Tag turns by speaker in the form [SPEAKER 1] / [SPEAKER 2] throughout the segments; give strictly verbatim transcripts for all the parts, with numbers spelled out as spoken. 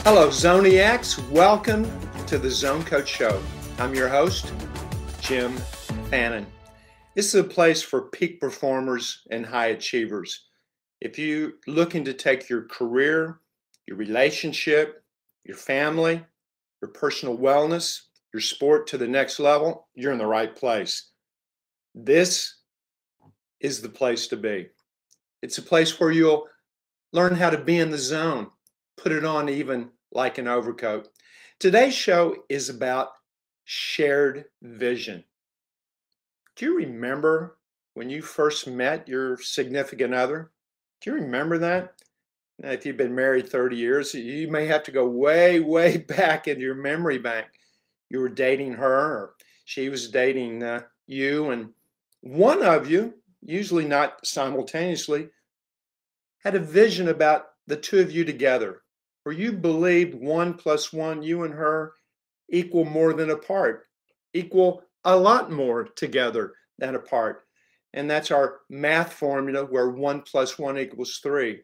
[SPEAKER 1] Hello, Zoniacs. Welcome to the Zone Coach Show. I'm your host, Jim Fannin. This is a place for peak performers and high achievers. If you're looking to take your career, your relationship, your family, your personal wellness, your sport to the next level, you're in the right place. This is the place to be. It's a place where you'll learn how to be in the zone, put it on even like an overcoat. Today's show is about shared vision. Do you remember when you first met your significant other? Do you remember that? Now, if you've been married thirty years, you may have to go way, way back in your memory bank. You were dating her, or she was dating uh, you, and one of you, usually not simultaneously, had a vision about the two of you together, where you believed one plus one, you and her, equal more than apart, equal a lot more together than apart. And that's our math formula where one plus one equals three.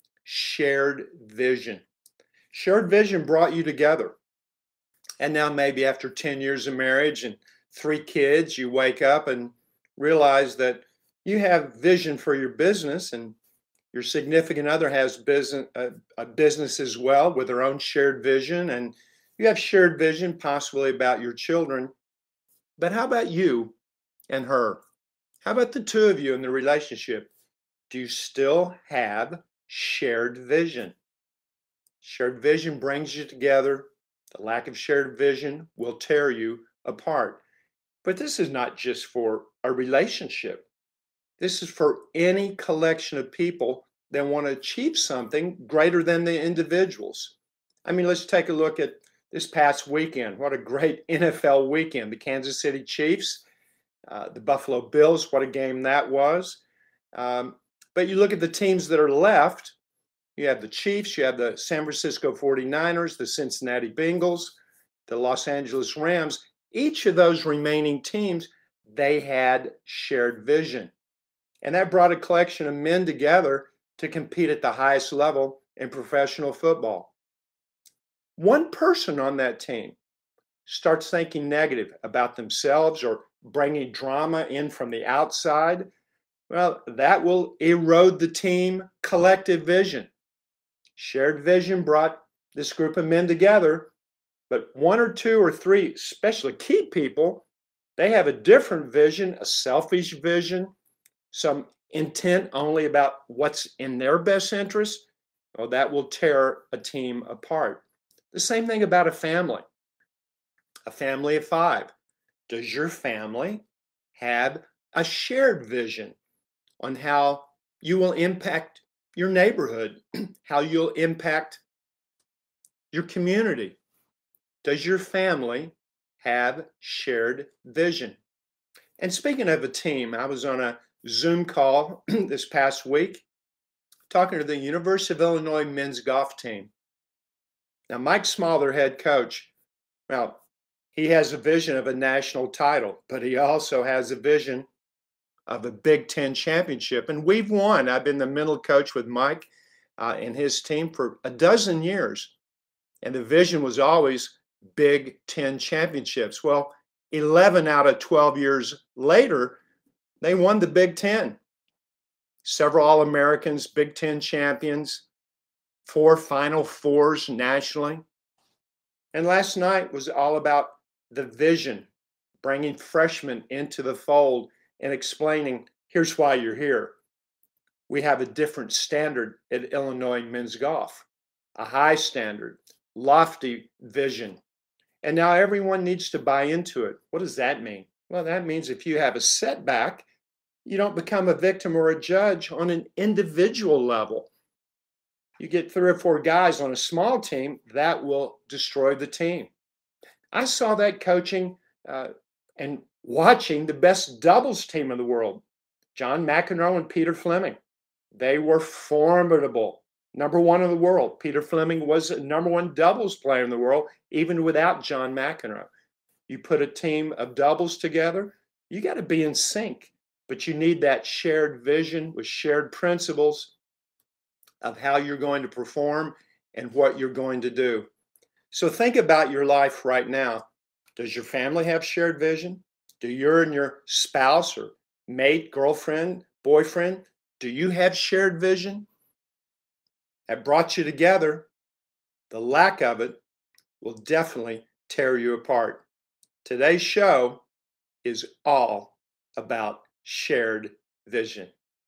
[SPEAKER 1] Shared vision. Shared vision brought you together. And now maybe after ten years of marriage and three kids, you wake up and realize that you have vision for your business, and your significant other has business, a, a business as well with their own shared vision, and you have shared vision possibly about your children. But how about you and her? How about the two of you in the relationship? Do you still have shared vision? Shared vision brings you together. The lack of shared vision will tear you apart. But this is not just for a relationship. This is for any collection of people that want to achieve something greater than the individuals. I mean, let's take a look at this past weekend. What a great N F L weekend. The Kansas City Chiefs, uh, the Buffalo Bills, what a game that was. Um, but you look at the teams that are left. You have the Chiefs, you have the San Francisco forty-niners, the Cincinnati Bengals, the Los Angeles Rams. Each of those remaining teams, they had shared vision. And that brought a collection of men together to compete at the highest level in professional football. One person on that team starts thinking negative about themselves or bringing drama in from the outside. Well, that will erode the team collective vision. Shared vision brought this group of men together, but one or two or three, especially key people, they have a different vision, a selfish vision, some intent only about what's in their best interest. Well, that will tear a team apart. The same thing about a family. A family of five. Does your family have a shared vision on how you will impact your neighborhood, how you'll impact your community? Does your family have shared vision? And speaking of a team, I was on a Zoom call this past week talking to the University of Illinois men's golf team. Now, Mike Small, their head coach, well, he has a vision of a national title, but he also has a vision of a Big Ten championship. And we've won. I've been the mental coach with Mike uh, and his team for a dozen years. And the vision was always Big Ten championships. Well, eleven out of twelve years later, they won the Big Ten. Several All-Americans, Big Ten champions, four Final Fours nationally. And last night was all about the vision, bringing freshmen into the fold and explaining, here's why you're here. We have a different standard at Illinois men's golf, a high standard, lofty vision. And now everyone needs to buy into it. What does that mean? Well, that means if you have a setback, you don't become a victim or a judge on an individual level. You get three or four guys on a small team, that will destroy the team. I saw that coaching uh, and watching the best doubles team in the world, John McEnroe and Peter Fleming. They were formidable. Number one in the world. Peter Fleming was the number one doubles player in the world, even without John McEnroe. You put a team of doubles together, you got to be in sync. But you need that shared vision with shared principles of how you're going to perform and what you're going to do. So think about your life right now. Does your family have shared vision? Do you and your spouse or mate, girlfriend, boyfriend, do you have shared vision that brought you together? The lack of it will definitely tear you apart. Today's show is all about shared vision.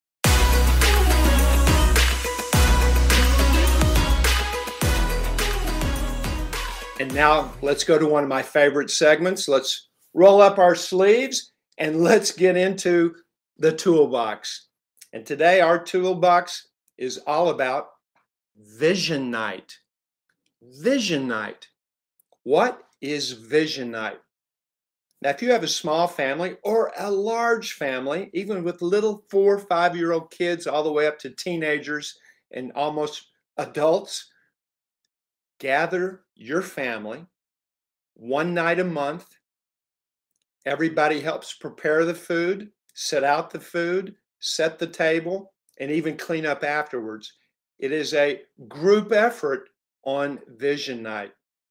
[SPEAKER 1] And now let's go to one of my favorite segments. Let's roll up our sleeves and let's get into the toolbox. And today our toolbox is all about Vision Night. Vision Night. What is Vision Night? Now, if you have a small family or a large family, even with little four or five-year-old kids all the way up to teenagers and almost adults, gather your family one night a month. Everybody helps prepare the food, set out the food, set the table, and even clean up afterwards. It is a group effort on Vision Night.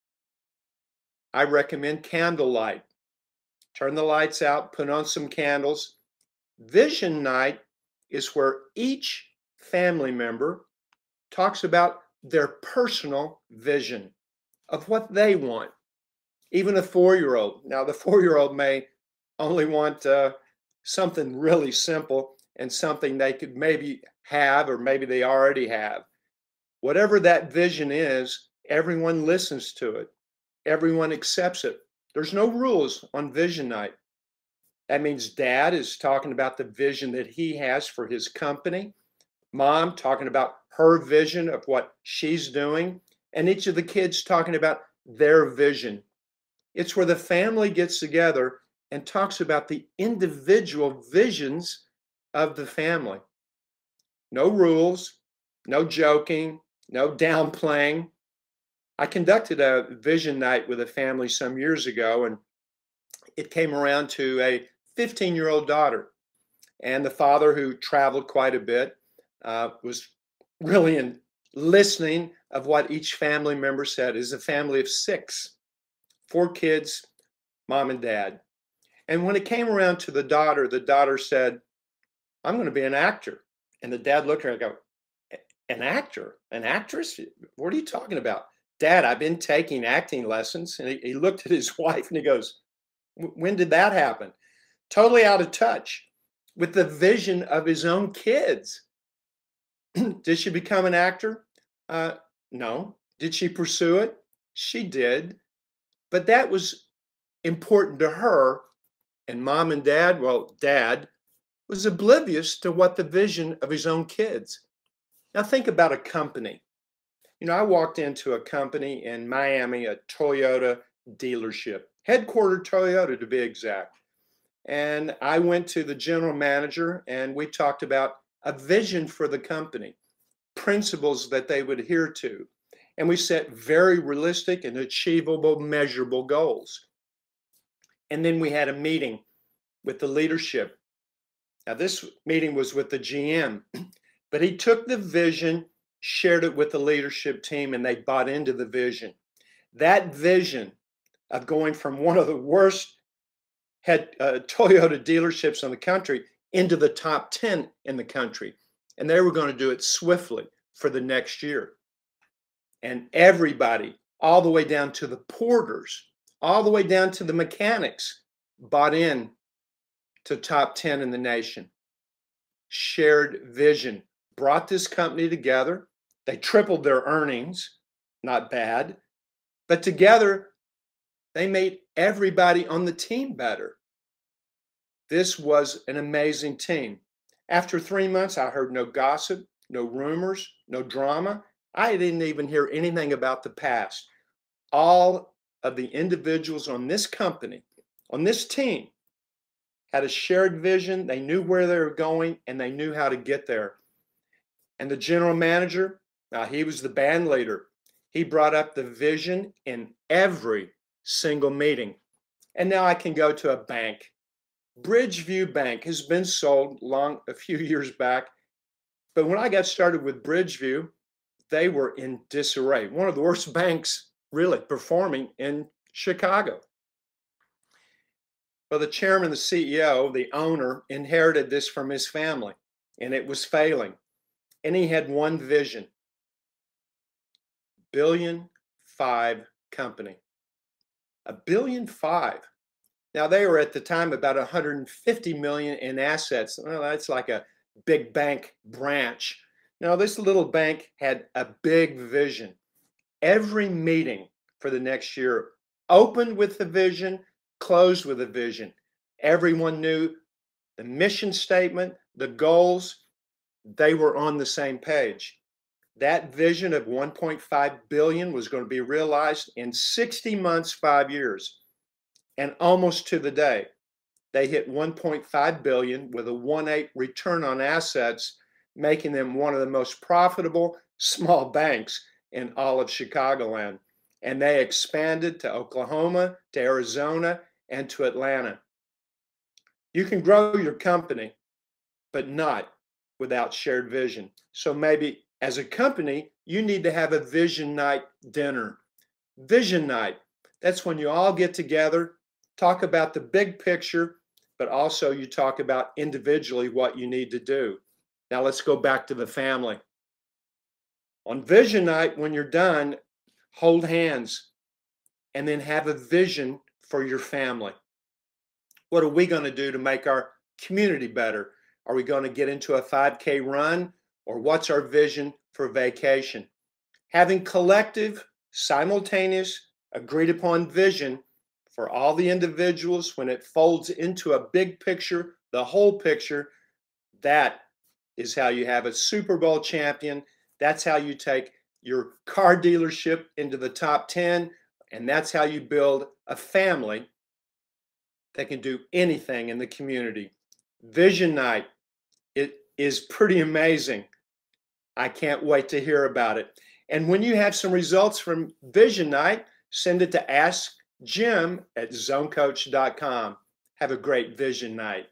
[SPEAKER 1] I recommend candlelight. Turn the lights out, put on some candles. Vision Night is where each family member talks about their personal vision of what they want. Even a four-year-old. Now, the four-year-old may only want uh, something really simple and something they could maybe have, or maybe they already have. Whatever that vision is, everyone listens to it. Everyone accepts it. There's no rules on Vision Night. That means dad is talking about the vision that he has for his company. Mom talking about her vision of what she's doing, and each of the kids talking about their vision. It's where the family gets together and talks about the individual visions of the family. No rules, no joking, no downplaying. I conducted a vision night with a family some years ago, and it came around to a fifteen-year-old daughter. And the father, who traveled quite a bit, uh, was really in listening of what each family member said. Is a family of six, four kids, mom and dad. And when it came around to the daughter, the daughter said, I'm going to be an actor. And the dad looked at her and go, an actor? An actress? What are you talking about? Dad, I've been taking acting lessons. And he, he looked at his wife and he goes, when did that happen? Totally out of touch with the vision of his own kids. Did she become an actor? Uh, no. Did she pursue it? She did. But that was important to her. And mom and dad, well, dad was oblivious to what the vision of his own kids. Now think about a company. You know, I walked into a company in Miami, a Toyota dealership, headquartered Toyota to be exact. And I went to the general manager and we talked about a vision for the company, principles that they would adhere to. And we set very realistic and achievable, measurable goals. And then we had a meeting with the leadership. Now, this meeting was with the G M, but he took the vision, shared it with the leadership team, and they bought into the vision. That vision of going from one of the worst head, uh, Toyota dealerships in the country into the top ten in the country. And they were going to do it swiftly for the next year. And everybody, all the way down to the porters, all the way down to the mechanics, bought in to top ten in the nation. Shared vision brought this company together. They tripled their earnings, not bad, but together they made everybody on the team better. This was an amazing team. After three months, I heard no gossip, no rumors, no drama. I didn't even hear anything about the past. All of the individuals on this company, on this team, had a shared vision. They knew where they were going and they knew how to get there. And the general manager, now he was the band leader. He brought up the vision in every single meeting. And now I can go to a bank. Bridgeview Bank has been sold long a few years back. But when I got started with Bridgeview, they were in disarray. One of the worst banks really performing in Chicago. Well, the chairman, the C E O, the owner, inherited this from his family, and it was failing. And he had one vision: billion five company. A billion five. Now, they were at the time about one hundred fifty million in assets. Well, that's like a big bank branch. Now, this little bank had a big vision. Every meeting for the next year opened with the vision, closed with a vision. Everyone knew the mission statement, the goals. They were on the same page. That vision of one point five billion was going to be realized in sixty months, five years. And almost to the day, they hit one point five billion with a one point eight return on assets, making them one of the most profitable small banks in all of Chicagoland. And they expanded to Oklahoma, to Arizona, and to Atlanta. You can grow your company, but not without shared vision. So maybe as a company, you need to have a vision night dinner. Vision night, that's when you all get together, talk about the big picture, but also you talk about individually what you need to do. Now let's go back to the family. On vision night, when you're done, hold hands and then have a vision for your family. What are we going to do to make our community better? Are we going to get into a five K run, or what's our vision for vacation? Having collective, simultaneous, agreed upon vision for all the individuals, when it folds into a big picture, the whole picture, that is how you have a Super Bowl champion. That's how you take your car dealership into the top ten, and that's how you build a family that can do anything in the community. Vision night, it is pretty amazing. I can't wait to hear about it. And when you have some results from Vision Night, send it to ask jim at zone coach dot com. Have a great Vision Night.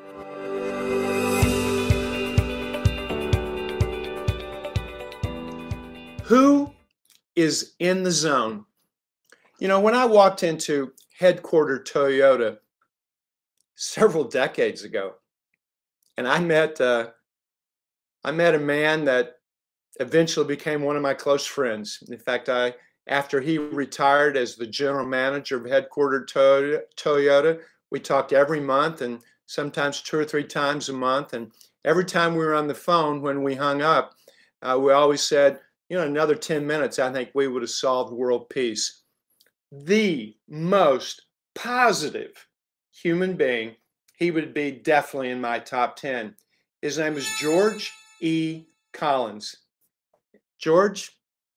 [SPEAKER 1] Who is in the zone? You know, when I walked into Headquarter Toyota several decades ago, and I met uh, I met a man that eventually became one of my close friends. In fact, I after he retired as the general manager of Headquarter Toyota, we talked every month and sometimes two or three times a month. And every time we were on the phone, when we hung up, uh, we always said, you know, another ten minutes, I think we would have solved world peace. The most positive human being, he would be definitely in my top ten. His name is George E. Collins. George,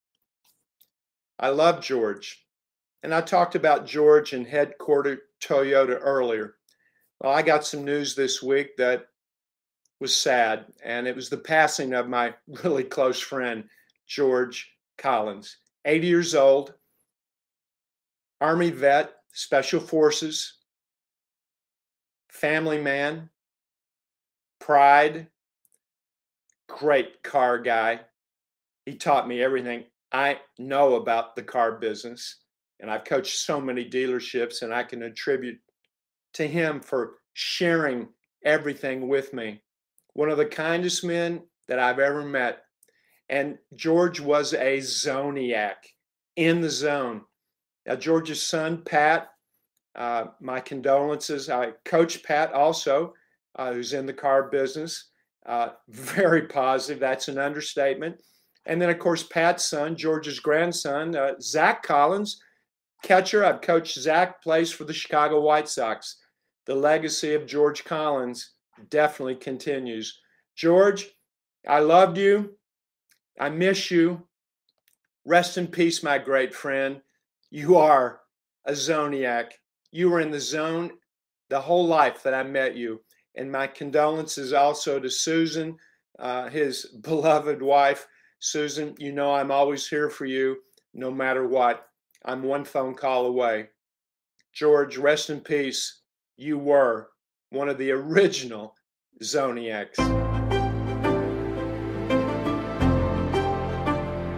[SPEAKER 1] I love George. And I talked about George in Headquarter Toyota earlier. Well, I got some news this week that was sad, and it was the passing of my really close friend, George Collins. eighty years old, Army vet, Special Forces, family man, pride, great car guy. He taught me everything I know about the car business, and I've coached so many dealerships, and I can attribute to him for sharing everything with me. One of the kindest men that I've ever met. And George was a zoniac, in the zone. Now, George's son, Pat, uh, my condolences. I coach Pat also, uh, who's in the car business. Uh, very positive. That's an understatement. And then, of course, Pat's son, George's grandson, uh, Zach Collins, catcher. I've coached Zach, plays for the Chicago White Sox. The legacy of George Collins definitely continues. George, I loved you. I miss you. Rest in peace, my great friend. You are a zoniac. You were in the zone the whole life that I met you. And my condolences also to Susan, uh, his beloved wife. Susan, you know I'm always here for you, no matter what. I'm one phone call away. George, rest in peace. You were one of the original Zoniacs.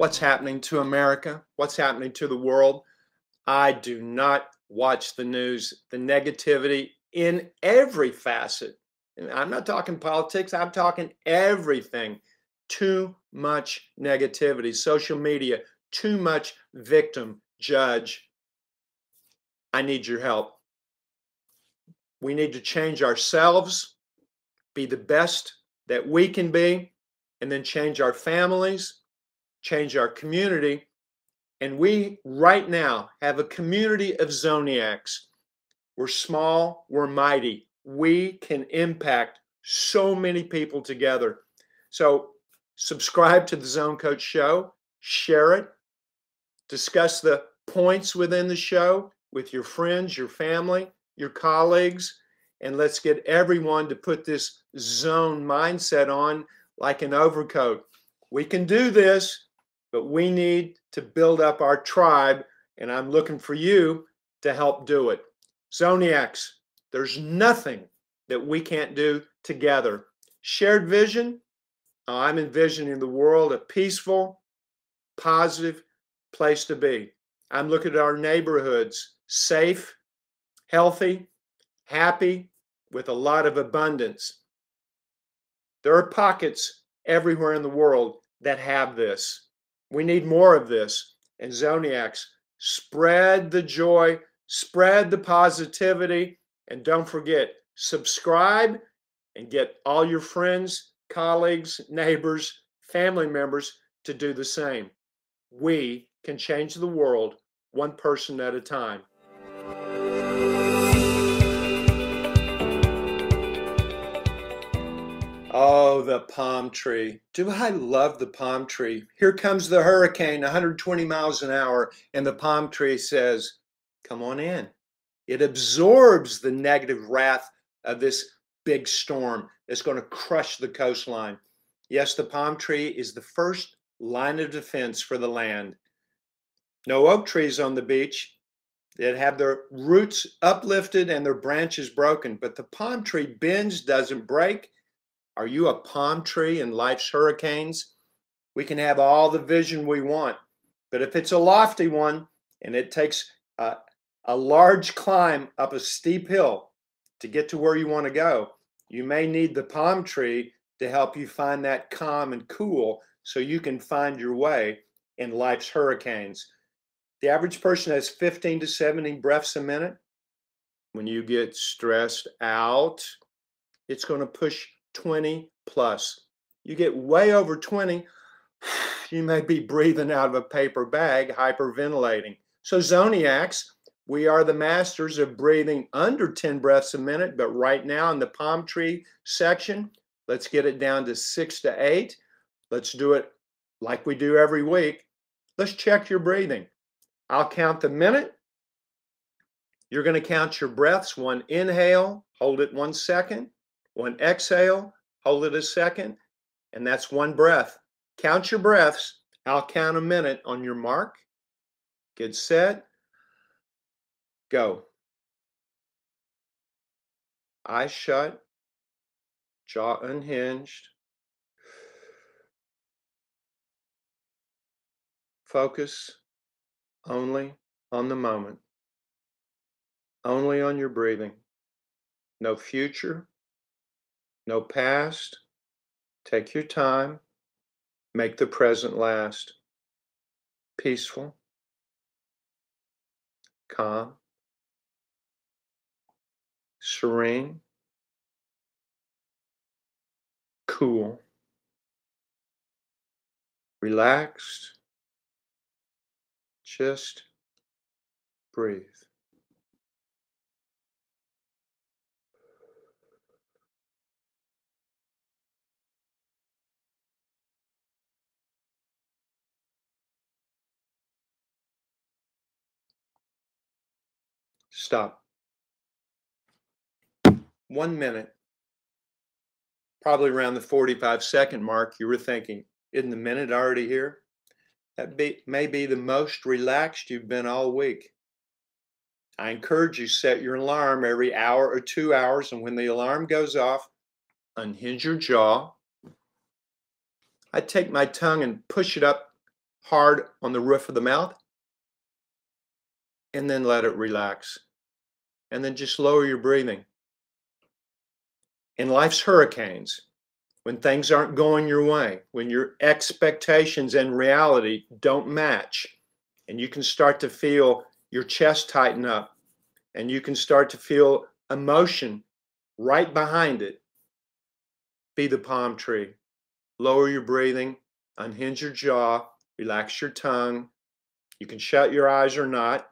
[SPEAKER 1] what's happening to America, what's happening to the world. I do not watch the news, the negativity in every facet. And I'm not talking politics, I'm talking everything. Too much negativity, social media, too much victim, judge. I need your help. We need to change ourselves, be the best that we can be, and then change our families, change our community. And we right now have a community of Zoniacs. We're small, we're mighty. We can impact so many people together. So subscribe to the Zone Coach Show, share it, discuss the points within the show with your friends, your family, your colleagues, and let's get everyone to put this zone mindset on like an overcoat. We can do this, but we need to build up our tribe, and I'm looking for you to help do it. Zoniacs, there's nothing that we can't do together. Shared vision, I'm envisioning the world a peaceful, positive place to be. I'm looking at our neighborhoods, safe, healthy, happy, with a lot of abundance. There are pockets everywhere in the world that have this. We need more of this. And Zoniacs, spread the joy, spread the positivity, and don't forget, subscribe and get all your friends, colleagues, neighbors, family members to do the same. We can change the world one person at a time. Oh, the palm tree. Do I love the palm tree? Here comes the hurricane, one hundred twenty miles an hour, and the palm tree says, come on in. It absorbs the negative wrath of this big storm that's going to crush the coastline. Yes, the palm tree is the first line of defense for the land. No oak trees on the beach that have their roots uplifted and their branches broken, but the palm tree bends, doesn't break. Are you a palm tree in life's hurricanes? We can have all the vision we want, but if it's a lofty one and it takes a, a large climb up a steep hill to get to where you want to go, you may need the palm tree to help you find that calm and cool so you can find your way in life's hurricanes. The average person has fifteen to seventeen breaths a minute. When you get stressed out, it's going to push twenty plus. You get way over twenty, you may be breathing out of a paper bag, hyperventilating. So Zoniacs, we are the masters of breathing under ten breaths a minute, but right now in the palm tree section, let's get it down to six to eight. Let's do it like we do every week. Let's check your breathing. I'll count the minute. You're going to count your breaths. One inhale, hold it one second. One exhale, hold it a second, and that's one breath. Count your breaths. I'll count a minute on your mark. Get set. Go. Eyes shut. Jaw unhinged. Focus only on the moment. Only on your breathing. No future. No past. Take your time. Make the present last. Peaceful. Calm. Serene. Cool. Relaxed. Just breathe. Stop. One minute. Probably around the forty-five second mark, you were thinking, isn't the minute already here? That be, may be the most relaxed you've been all week. I encourage you, set your alarm every hour or two hours, and when the alarm goes off, unhinge your jaw. I take my tongue and push it up hard on the roof of the mouth, and then let it relax. And then just lower your breathing. In life's hurricanes, when things aren't going your way, when your expectations and reality don't match, and you can start to feel your chest tighten up, and you can start to feel emotion right behind it, be the palm tree. Lower your breathing, unhinge your jaw, relax your tongue. You can shut your eyes or not.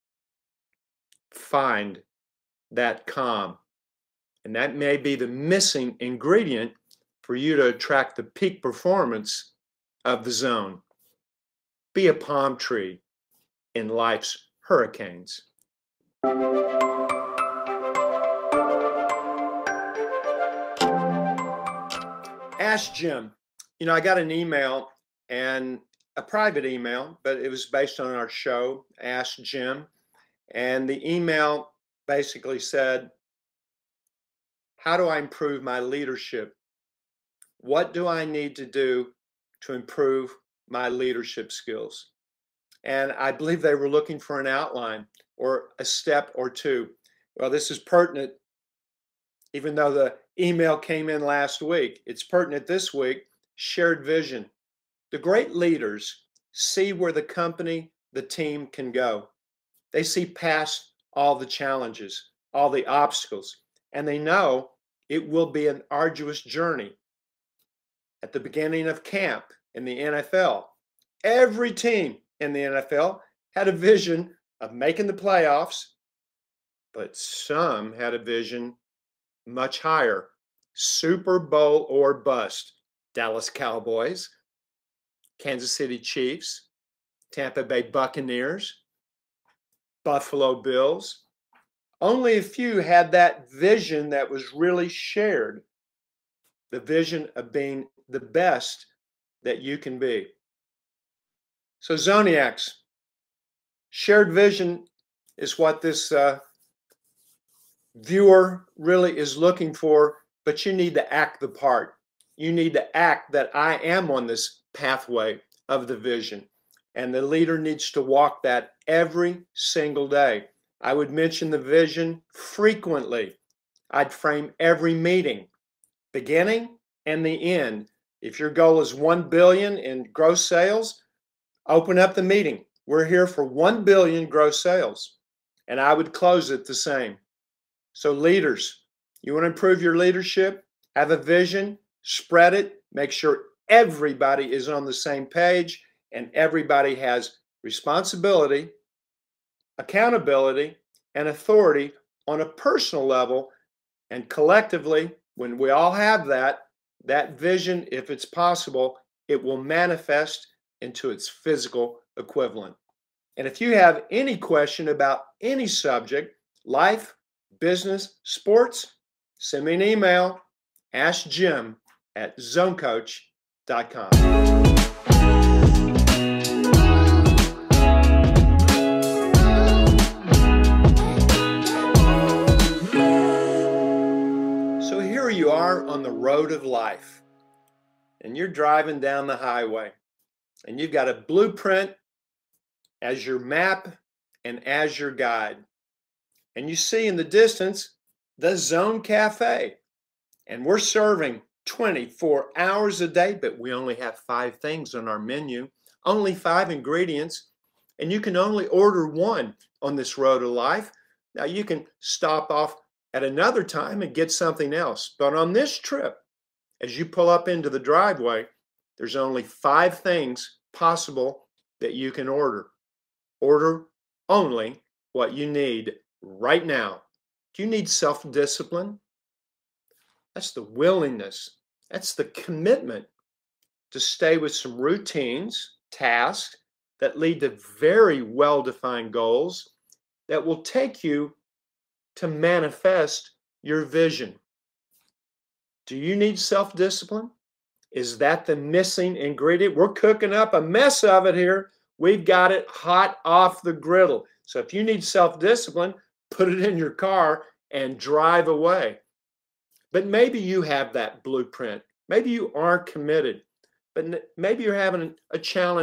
[SPEAKER 1] Find that calm. And that may be the missing ingredient for you to attract the peak performance of the zone. Be a palm tree in life's hurricanes. Ask Jim. You know, I got an email, and a private email, but it was based on our show, Ask Jim. And the email basically said, how do I improve my leadership? What do I need to do to improve my leadership skills? And I believe they were looking for an outline or a step or two. Well, this is pertinent, even though the email came in last week. It's pertinent this week. Shared vision. The great leaders see where the company, the team can go. They see past all the challenges, all the obstacles, and they know it will be an arduous journey. At the beginning of camp in the N F L, every team in the N F L had a vision of making the playoffs, but some had a vision much higher. Super Bowl or bust. Dallas Cowboys, Kansas City Chiefs, Tampa Bay Buccaneers, Buffalo Bills. Only a few had that vision that was really shared. The vision of being the best that you can be. So Zoniacs, shared vision is what this uh, viewer really is looking for, but you need to act the part. You need to act that I am on this pathway of the vision. And the leader needs to walk that every single day. I would mention the vision frequently. I'd frame every meeting, beginning and the end. If your goal is one billion in gross sales, open up the meeting. We're here for one billion gross sales. And I would close it the same. So leaders, you want to improve your leadership? Have a vision, spread it, make sure everybody is on the same page and everybody has responsibility, accountability, and authority on a personal level. And collectively, when we all have that, that vision, if it's possible, it will manifest into its physical equivalent. And if you have any question about any subject, life, business, sports, send me an email, ask Jim at zone coach dot com. So here you are on the road of life, and you're driving down the highway, and you've got a blueprint as your map and as your guide. And you see in the distance the Zone Cafe. And we're serving twenty-four hours a day, but we only have five things on our menu, only five ingredients, and you can only order one on this road of life. Now you can stop off at another time and get something else. But on this trip, as you pull up into the driveway, there's only five things possible that you can order. Order only what you need right now. Do you need self-discipline? That's the willingness. That's the commitment to stay with some routines, tasks that lead to very well-defined goals that will take you to manifest your vision. Do you need self-discipline? Is that the missing ingredient? We're cooking up a mess of it here. We've got it hot off the griddle. So if you need self-discipline, put it in your car and drive away. But maybe you have that blueprint. Maybe you aren't committed, but maybe you're having a challenge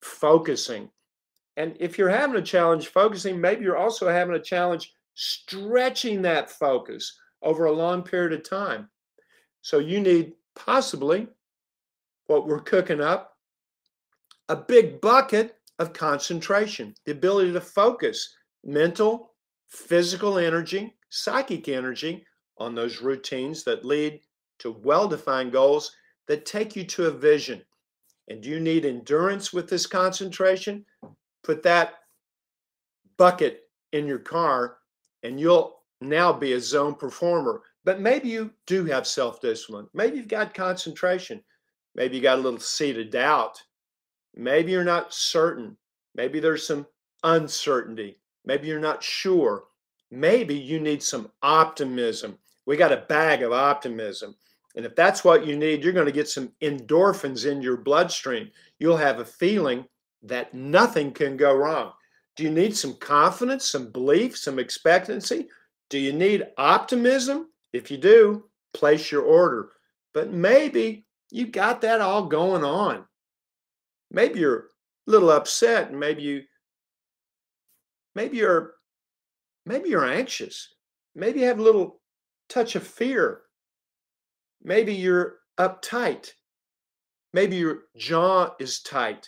[SPEAKER 1] focusing. And if you're having a challenge focusing, maybe you're also having a challenge stretching that focus over a long period of time. So you need possibly what we're cooking up, a big bucket of concentration, the ability to focus mental, physical energy, psychic energy on those routines that lead to well-defined goals that take you to a vision. And do you need endurance with this concentration? Put that bucket in your car and you'll now be a zone performer. But maybe you do have self-discipline. Maybe you've got concentration. Maybe you got a little seed of doubt. Maybe you're not certain. Maybe there's some uncertainty. Maybe you're not sure. Maybe you need some optimism. We got a bag of optimism. And if that's what you need, you're going to get some endorphins in your bloodstream. You'll have a feeling that nothing can go wrong. Do you need some confidence, some belief, some expectancy? Do you need optimism? If you do, place your order. But maybe you got that all going on. Maybe you're a little upset, and maybe you maybe you're maybe you're anxious. Maybe you have a little touch of fear. Maybe you're uptight. Maybe your jaw is tight.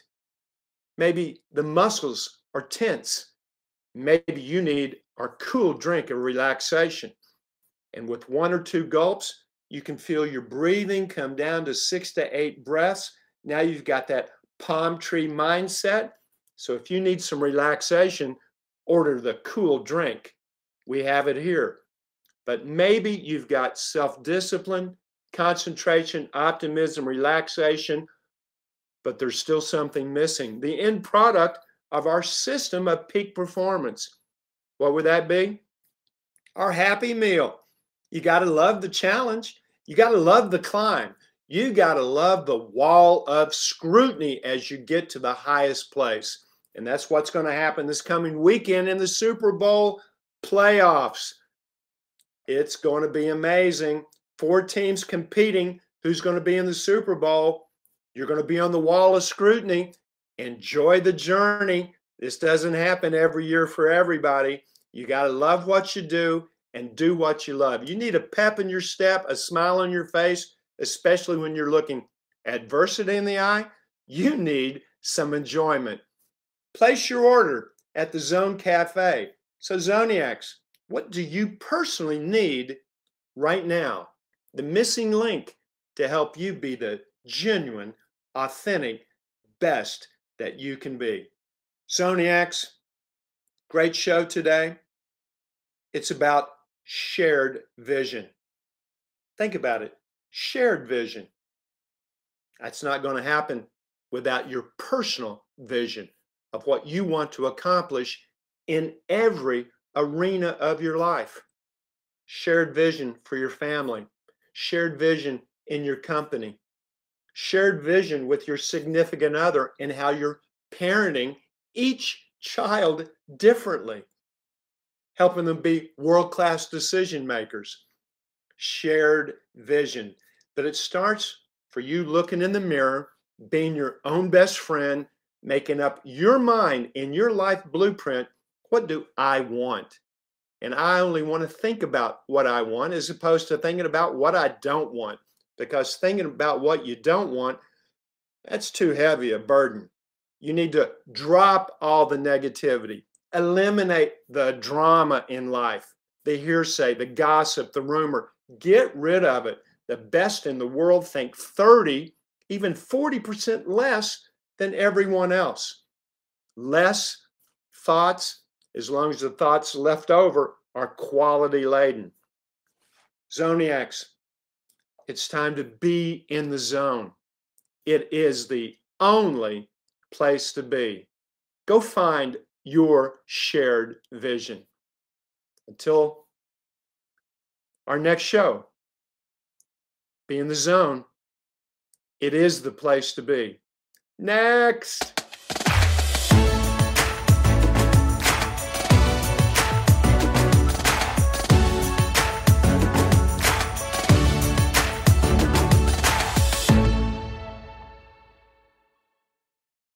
[SPEAKER 1] Maybe the muscles are tense. Maybe you need a cool drink of relaxation. And with one or two gulps, you can feel your breathing come down to six to eight breaths. Now you've got that palm tree mindset. So if you need some relaxation, order the cool drink. We have it here. But maybe you've got self-discipline, concentration, optimism, relaxation, but there's still something missing. The end product of our system of peak performance. What would that be? Our happy meal. You got to love the challenge. You got to love the climb. You got to love the wall of scrutiny as you get to the highest place. And that's what's going to happen this coming weekend in the Super Bowl playoffs. It's going to be amazing. Four teams competing. Who's going to be in the Super Bowl? You're going to be on the wall of scrutiny. Enjoy the journey. This doesn't happen every year for everybody. You got to love what you do and do what you love. You need a pep in your step, a smile on your face, especially when you're looking adversity in the eye. You need some enjoyment. Place your order at the Zone Cafe. So Zoniacs, what do you personally need right now? The missing link to help you be the genuine, authentic best that you can be. Zoniacs, great show today. It's about shared vision. Think about it. Shared vision. That's not going to happen without your personal vision of what you want to accomplish in every arena of your life. Shared vision for your family. Shared vision in your company. Shared vision with your significant other and how you're parenting each child differently, helping them be world-class decision makers. Shared vision. But it starts for you looking in the mirror, being your own best friend, making up your mind in your life blueprint. What do I want? And I only want to think about what I want as opposed to thinking about what I don't want. Because thinking about what you don't want, that's too heavy a burden. You need to drop all the negativity, eliminate the drama in life, the hearsay, the gossip, the rumor. Get rid of it. The best in the world think thirty, even forty percent less than everyone else. Less thoughts, as long as the thoughts left over are quality laden. Zoniacs, it's time to be in the zone. It is the only place to be. Go find your shared vision. Until our next show, be in the zone. It is the place to be. Next.